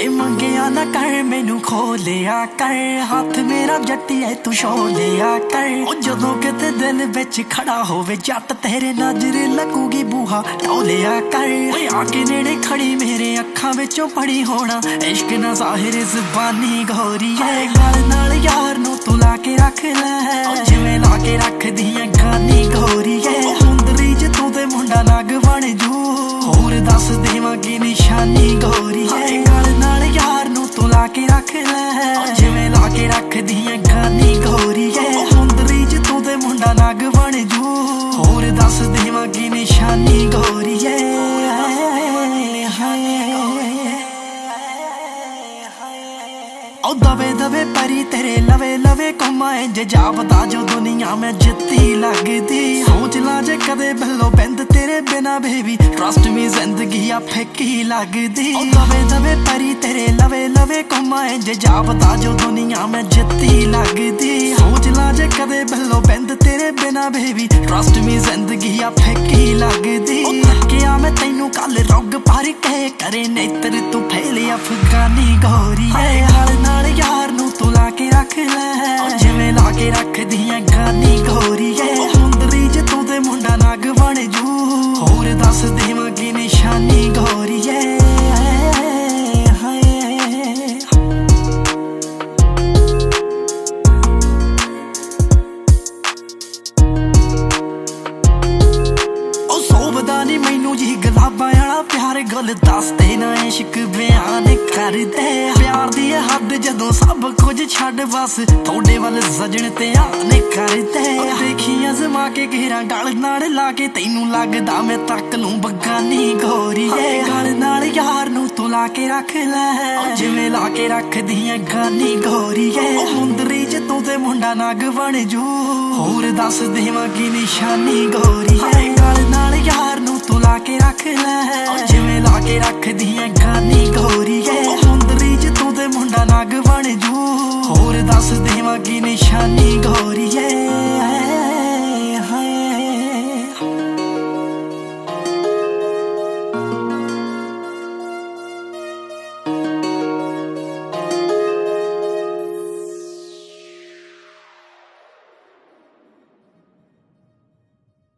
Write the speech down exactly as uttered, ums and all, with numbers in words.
ਵੇ ਮੰਗਿਆ ਨਾ ਕਰ ਮੈਨੂੰ ਖੋਲਿਆ ਕਰ ਹੱਥ ਮੇਰਾ ਜੱਟੀਏ ਤੂੰ ਛੋਲਿਆ ਕਰ ਉਹ ਜਦੋਂ ਕਿਤੇ ਦਿਲ ਵਿੱਚ ਖੜਾ ਹੋਵੇ ਜੱਟ ਤੇਰੇ ਨਜ਼ਰ ਲੱਗੂਗੀ ਬੂਹਾ ਢੋਲਿਆ ਕਰ ਓਏ ਆ ਕੇ ਨੇੜੇ ਖੜੀ ਮੇਰੇ ਅੱਖਾਂ ਵਿੱਚੋਂ ਪੜੀ ਹੋਣਾ ਇਸ਼ਕ ਨਾ ਜ਼ਾਹਿਰ ਜ਼ਬਾਨੀ ਗੋਰੀਏ ਗਲ ਨਾਲ ਯਾਰ ਨੂੰ ਤੂੰ ਲਾ ਕੇ ਰੱਖ ਲੈ ਜਿਵੇਂ ਲਾ ਕੇ ਰੱਖਦੀ ਐ ਗਾਨੀ ਗੋਰੀਏ ਮੁੰਦਰੀ ਚ ਤੂੰ ਤੇ ਮੁੰਡਾ ਨਗ ਬਣ ਜੂ ਹੋਰ ਦੱਸ ਦੇਵਾਂਗੀ ਨਿਸ਼ਾਨੀ ਗੋਰੀਏ ਗਲ ਨਾਲ ਯਾਰ ਨੂੰ ਤੂੰ ਲਾ ਕੇ ਰੱਖ ਲੈ ਜਿਵੇਂ ਲਾ ਕੇ ਰੱਖਦੀ ਐ ਗਾਨੀ ਗੋਰੀਏ ਮੁੰਦਰੀ ਚ ਤੂੰ ਤੇ ਮੁੰਡਾ ਨਗ ਬਣ ਜੂ ਹੋਰ ਦੱਸ ਦੇਵਾਂਗੀ ਨਿਸ਼ਾਨੀ ਗੋਰੀਏ ओ दबे दबे परी तेरे लवे लवे घुमाए जे जापदा जो दुनिया में जित्ती लगदी सोच ला जे कदे बल्लो बिंद तेरे बिना बेबी ट्रस्ट मी जिंदगी आ फिक्की लगदी ओ दबे दबे परी तेरे लवे लवे घुमाए जे जापदा जो दुनिया में जित्ती लगदी सोच ला जे कदे बल्लो बिंद तेरे बिना बेबी ट्रस्ट मी जिंदगी आ फिक्की लगदी ओ थकिया मैं तैनू कल रुग पर के करे नेत्र तू फैले अफगानी गोरीए हल नाल यार नू तू ला के रख ले जिवें ला के रखदी ऐ गानी गोरीए मुंदरी च तू ते मुंडा नग बन जू होर दस देवांगी निशानी गोरीए नी मैनू जी गुलाबां आला प्यार गल दसदे ना इश्क बयान करदे प्यार दी हद जदों सब कुछ छड्ड बस थोड़े वल सजण ते आने करदे देखी अजमा के घेरा गल नाल ला के तैनू लगदा मैं तक लूं बगानी गोरीए गल नाल यार नू तू ला के रख ले जिवें ला के रखदी ऐ गानी गोरीए मुंदरी च तू ते मुंडा नग बन जू होर दस देवांगी निशानी गोरीए गल नाल यार नू तू ला के रख ले जिवें ला के रखदी ऐ गानी गोरीए मुंदरी च तू ते मुंडा नग बन जू होर दस देवांगी निशानी गोरीए।